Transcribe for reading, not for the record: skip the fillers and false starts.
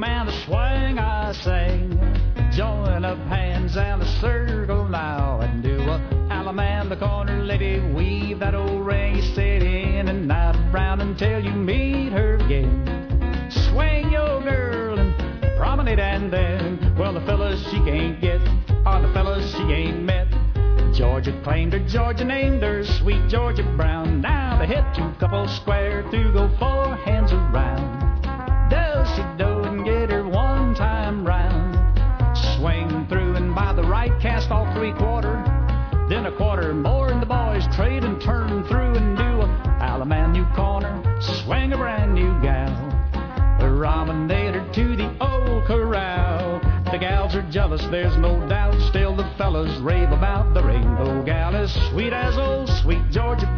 man, the swing I sing. Join up hands and a circle now and do a Allemande the corner lady. Weave that old ring, you sit in and out around until you meet her again. Swing your girl and promenade and then, well, the fellas she can't get are the fellas she ain't met. Georgia claimed her, Georgia named her, sweet Georgia Brown. Now they hit 2 couple square to go 4 hands around. Does she do and get her 1 time round? Swing through and by the right cast off 3/4. Then 1/4 more and the boys trade and turn through and do a Allemande new corner. Swing a brand new gal. Promenade her to the old corral. The gals are jealous, there's no doubt. Still the fellas rave about the rainbow gal. As sweet as old sweet Georgia